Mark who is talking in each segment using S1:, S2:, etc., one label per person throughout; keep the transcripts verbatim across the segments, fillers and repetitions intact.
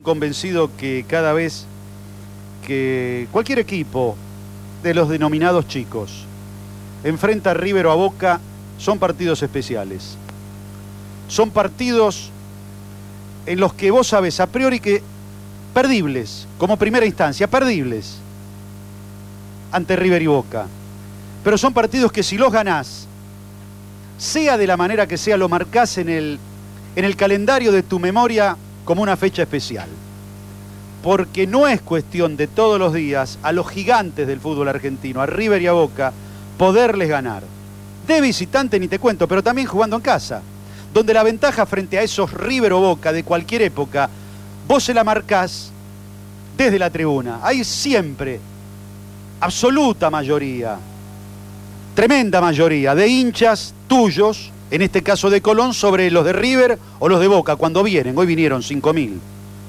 S1: convencido que cada vez que cualquier equipo de los denominados chicos enfrenta a River o a Boca, son partidos especiales. Son partidos en los que vos sabés a priori que perdibles, como primera instancia, perdibles ante River y Boca. Pero son partidos que si los ganás, sea de la manera que sea, lo marcás en el, en el calendario de tu memoria como una fecha especial. Porque no es cuestión de todos los días a los gigantes del fútbol argentino, a River y a Boca, poderles ganar. De visitante ni te cuento, pero también jugando en casa, donde la ventaja frente a esos River o Boca de cualquier época, vos se la marcás desde la tribuna. Hay siempre, absoluta mayoría, tremenda mayoría de hinchas tuyos, en este caso de Colón, sobre los de River o los de Boca, cuando vienen. Hoy vinieron cinco mil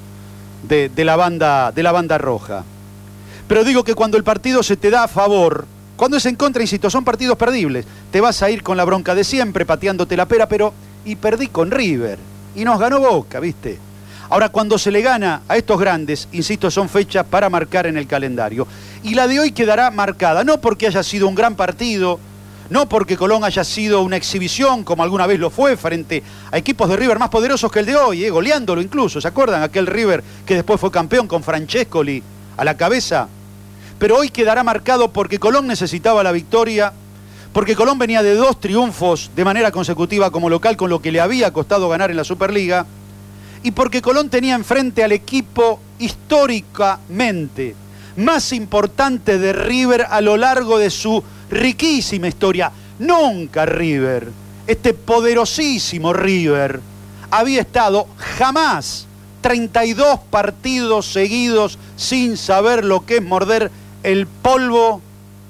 S1: de, de, la banda, de la banda roja. Pero digo que cuando el partido se te da a favor, cuando es en contra, insisto, son partidos perdibles. Te vas a ir con la bronca de siempre, pateándote la pera, pero y perdí con River, y nos ganó Boca, ¿viste? Ahora, cuando se le gana a estos grandes, insisto, son fechas para marcar en el calendario. Y la de hoy quedará marcada, no porque haya sido un gran partido, no porque Colón haya sido una exhibición, como alguna vez lo fue, frente a equipos de River más poderosos que el de hoy, eh, goleándolo incluso. ¿Se acuerdan? Aquel River que después fue campeón con Francescoli a la cabeza. Pero hoy quedará marcado porque Colón necesitaba la victoria, porque Colón venía de dos triunfos de manera consecutiva como local, con lo que le había costado ganar en la Superliga, y porque Colón tenía enfrente al equipo históricamente más importante de River a lo largo de su riquísima historia. Nunca River, este poderosísimo River, había estado jamás treinta y dos partidos seguidos sin saber lo que es morder el polvo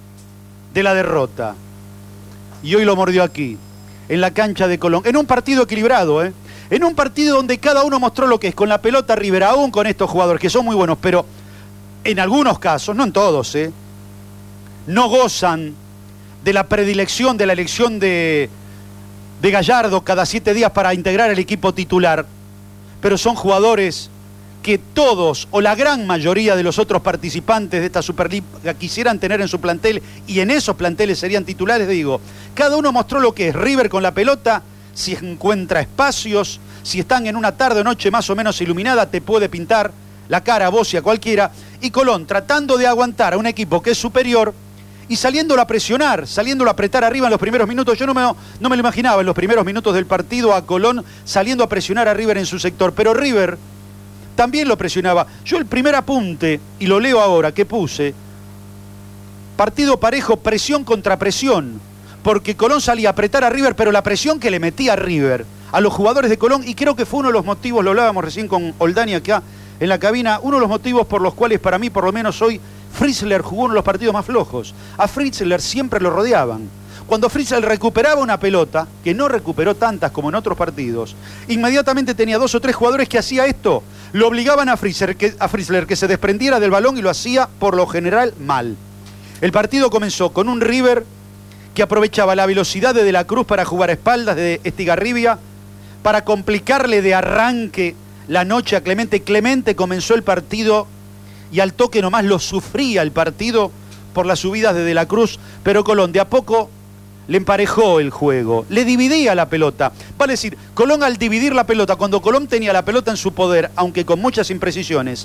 S1: de la derrota. Y hoy lo mordió aquí, en la cancha de Colón, en un partido equilibrado, ¿eh? En un partido donde cada uno mostró lo que es, con la pelota River, aún con estos jugadores que son muy buenos, pero en algunos casos, no en todos, ¿eh? no gozan de la predilección, de la elección de, de Gallardo cada siete días para integrar el equipo titular, pero son jugadores que todos o la gran mayoría de los otros participantes de esta Superliga quisieran tener en su plantel, y en esos planteles serían titulares. Digo, cada uno mostró lo que es. River con la pelota, si encuentra espacios, si están en una tarde o noche más o menos iluminada, te puede pintar la cara a vos y a cualquiera. Y Colón tratando de aguantar a un equipo que es superior y saliéndolo a presionar, saliéndolo a apretar arriba en los primeros minutos. Yo no me, no me lo imaginaba en los primeros minutos del partido a Colón saliendo a presionar a River en su sector, pero River también lo presionaba. Yo el primer apunte, y lo leo ahora, que puse, partido parejo, presión contra presión, porque Colón salía a apretar a River, pero la presión que le metía a River, a los jugadores de Colón, y creo que fue uno de los motivos, lo hablábamos recién con Oldani acá en la cabina, uno de los motivos por los cuales para mí, por lo menos hoy, Fritzler jugó uno de los partidos más flojos. A Fritzler siempre lo rodeaban. Cuando Fritzler recuperaba una pelota, que no recuperó tantas como en otros partidos, inmediatamente tenía dos o tres jugadores que hacía esto. Lo obligaban a Fritzler, que, a Fritzler que se desprendiera del balón, y lo hacía por lo general mal. El partido comenzó con un River que aprovechaba la velocidad de De la Cruz para jugar a espaldas de Estigarribia, para complicarle de arranque la noche a Clemente. Clemente comenzó el partido y al toque nomás lo sufría el partido por las subidas de De la Cruz, pero Colón de a poco le emparejó el juego, le dividía la pelota. Vale decir, Colón al dividir la pelota, cuando Colón tenía la pelota en su poder, aunque con muchas imprecisiones,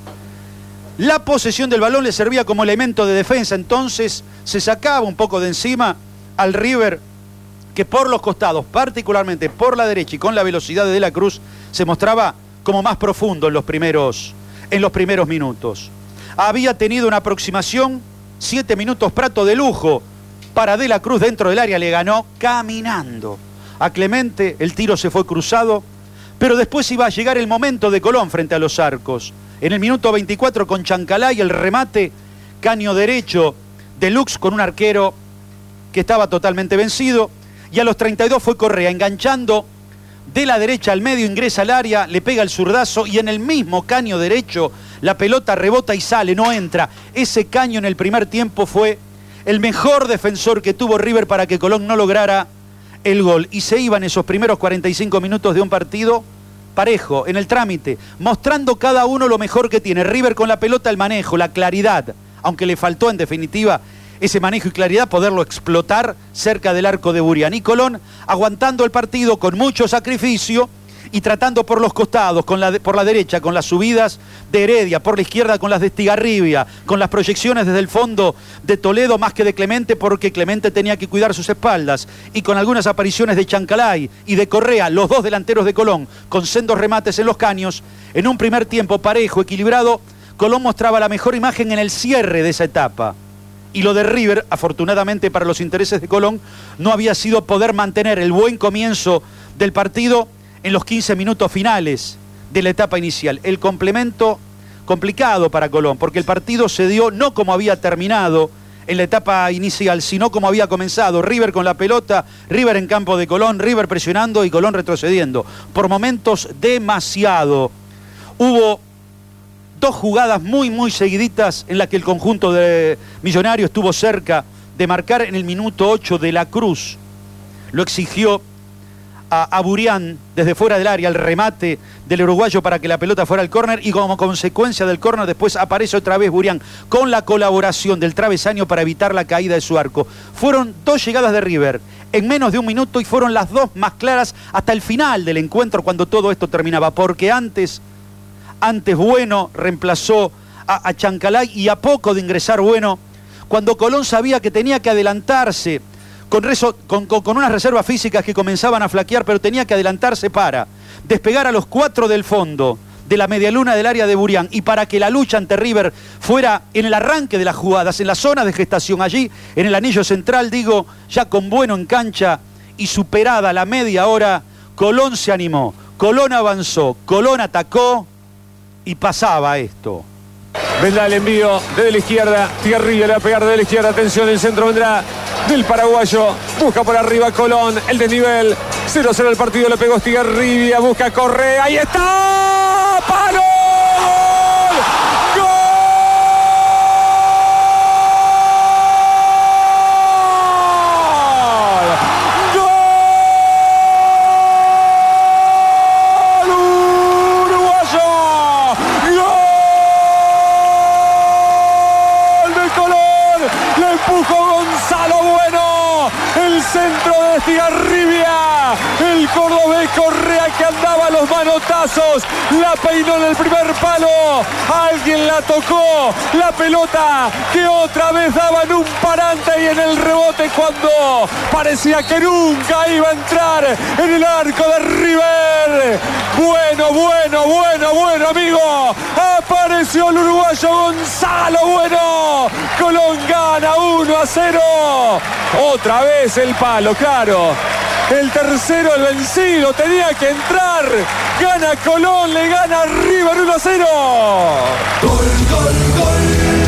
S1: la posesión del balón le servía como elemento de defensa. Entonces se sacaba un poco de encima al River, que por los costados, particularmente por la derecha y con la velocidad de De la Cruz, se mostraba como más profundo en los primeros, en los primeros minutos. Había tenido una aproximación, siete minutos Prato de lujo para De la Cruz dentro del área, le ganó caminando a Clemente, el tiro se fue cruzado, pero después iba a llegar el momento de Colón frente a los arcos. En el minuto veinticuatro con Chancalay, el remate, caño derecho de Lux con un arquero que estaba totalmente vencido, y a los treinta y dos fue Correa enganchando de la derecha al medio, ingresa al área, le pega el zurdazo, y en el mismo caño derecho la pelota rebota y sale, no entra. Ese caño en el primer tiempo fue el mejor defensor que tuvo River para que Colón no lograra el gol, y se iban esos primeros cuarenta y cinco minutos de un partido parejo, en el trámite, mostrando cada uno lo mejor que tiene. River con la pelota, el manejo, la claridad, aunque le faltó en definitiva ese manejo y claridad, poderlo explotar cerca del arco de Burián. Y Colón aguantando el partido con mucho sacrificio y tratando por los costados, con la de, por la derecha, con las subidas de Heredia, por la izquierda con las de Estigarribia, con las proyecciones desde el fondo de Toledo más que de Clemente, porque Clemente tenía que cuidar sus espaldas, y con algunas apariciones de Chancalay y de Correa, los dos delanteros de Colón, con sendos remates en los caños. En un primer tiempo parejo, equilibrado, Colón mostraba la mejor imagen en el cierre de esa etapa. Y lo de River, afortunadamente para los intereses de Colón, no había sido poder mantener el buen comienzo del partido en los quince minutos finales de la etapa inicial. El complemento complicado para Colón, porque el partido se dio no como había terminado en la etapa inicial, sino como había comenzado. River con la pelota, River en campo de Colón, River presionando y Colón retrocediendo. Por momentos demasiado. Hubo dos jugadas muy, muy seguiditas en las que el conjunto de Millonario estuvo cerca de marcar. En el minuto ocho de la Cruz lo exigió a, a Burián desde fuera del área, el remate del uruguayo para que la pelota fuera al córner, y como consecuencia del córner después aparece otra vez Burián con la colaboración del travesaño para evitar la caída de su arco. Fueron dos llegadas de River en menos de un minuto y fueron las dos más claras hasta el final del encuentro, cuando todo esto terminaba, porque antes, antes Bueno reemplazó a, a Chancalay, y a poco de ingresar Bueno, cuando Colón sabía que tenía que adelantarse Con, rezo, con, con, con unas reservas físicas que comenzaban a flaquear, pero tenía que adelantarse para despegar a los cuatro del fondo de la medialuna del área de Burián, y para que la lucha ante River fuera en el arranque de las jugadas, en la zona de gestación, allí en el anillo central, digo, ya con Bueno en cancha y superada la media hora, Colón se animó, Colón avanzó, Colón atacó y pasaba esto.
S2: Vendrá el envío desde la izquierda, Estigarribia le va a pegar desde la izquierda, atención, el centro vendrá del paraguayo, busca por arriba Colón, el desnivel, cero cero el partido, le pegó Estigarribia, busca Correa, ahí está, ¡palo! ¡Gol! ¡Gol! ¡Uruguayo! ¡Gol de Colón! ¡Le empujó Gonzalo Bueno! El centro de Estigarribia, el cordobés Correa, que andaba a los manotazos, la peinó en el primer palo, alguien la tocó, la pelota que otra vez daba en un parante y en el rebote, cuando parecía que nunca iba a entrar en el arco de River. Bueno, bueno, bueno, bueno, amigo, apareció el uruguayo Gonzalo Bueno, Colón gana uno a cero, otra vez el palo, claro. El tercero, el vencido, tenía que entrar. Gana Colón, le gana a River uno a cero. Gol, gol, gol.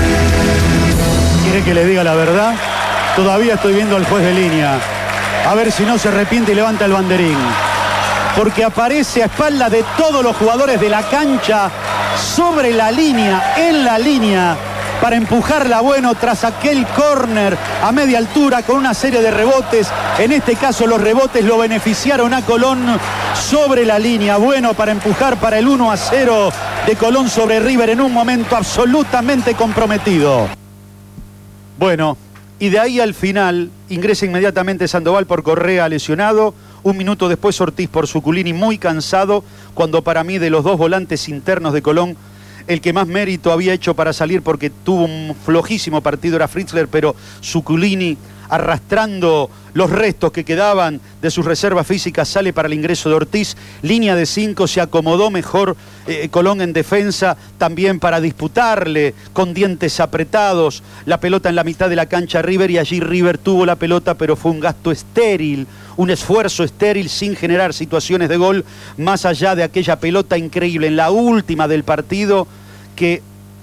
S1: ¿Quiere que le diga la verdad? Todavía estoy viendo al juez de línea. A ver si no se arrepiente y levanta el banderín. Porque aparece a espaldas de todos los jugadores de la cancha, sobre la línea, en la línea, para empujarla Bueno tras aquel córner a media altura con una serie de rebotes. En este caso los rebotes lo beneficiaron a Colón sobre la línea. Bueno para empujar para el uno a cero de Colón sobre River en un momento absolutamente comprometido. Bueno, y de ahí al final ingresa inmediatamente Sandoval por Correa lesionado. Un minuto después Ortiz por Zuculini muy cansado, cuando para mí de los dos volantes internos de Colón, el que más mérito había hecho para salir, porque tuvo un flojísimo partido, era Fritzler, pero Zuculini, arrastrando los restos que quedaban de sus reservas físicas, sale para el ingreso de Ortiz. Línea de cinco, se acomodó mejor eh, Colón en defensa, también para disputarle con dientes apretados la pelota en la mitad de la cancha a River, y allí River tuvo la pelota, pero fue un gasto estéril, un esfuerzo estéril sin generar situaciones de gol, más allá de aquella pelota increíble en la última del partido que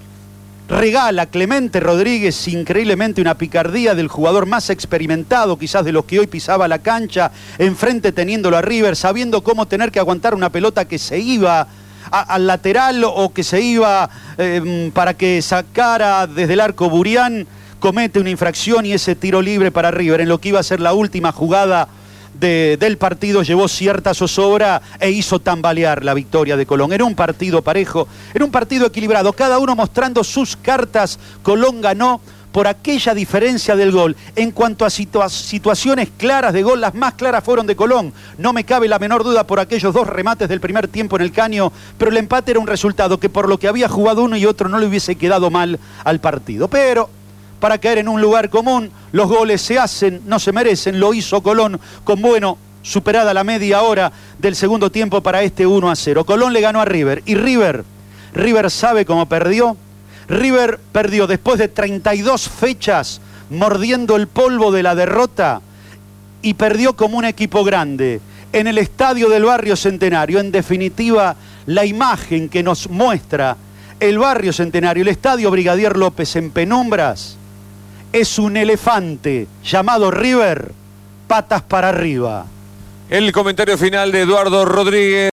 S1: regala Clemente Rodríguez, increíblemente una picardía del jugador más experimentado quizás de los que hoy pisaba la cancha, enfrente teniéndolo a River, sabiendo cómo tener que aguantar una pelota que se iba a, al lateral o que se iba eh, para que sacara desde el arco Burián, comete una infracción y ese tiro libre para River en lo que iba a ser la última jugada de, del partido llevó cierta zozobra e hizo tambalear la victoria de Colón. Era un partido parejo, era un partido equilibrado, cada uno mostrando sus cartas. Colón ganó por aquella diferencia del gol. En cuanto a situa situaciones claras de gol, las más claras fueron de Colón. No me cabe la menor duda por aquellos dos remates del primer tiempo en el caño, pero el empate era un resultado que por lo que había jugado uno y otro no le hubiese quedado mal al partido. Pero para caer en un lugar común, los goles se hacen, no se merecen. Lo hizo Colón con bueno, superada la media hora del segundo tiempo para este uno a cero. Colón le ganó a River y River, River sabe cómo perdió. River perdió después de treinta y dos fechas mordiendo el polvo de la derrota y perdió como un equipo grande en el estadio del Barrio Centenario. En definitiva, la imagen que nos muestra el Barrio Centenario, el estadio Brigadier López en penumbras, es un elefante llamado River, patas para arriba.
S2: El comentario final de Eduardo Rodríguez.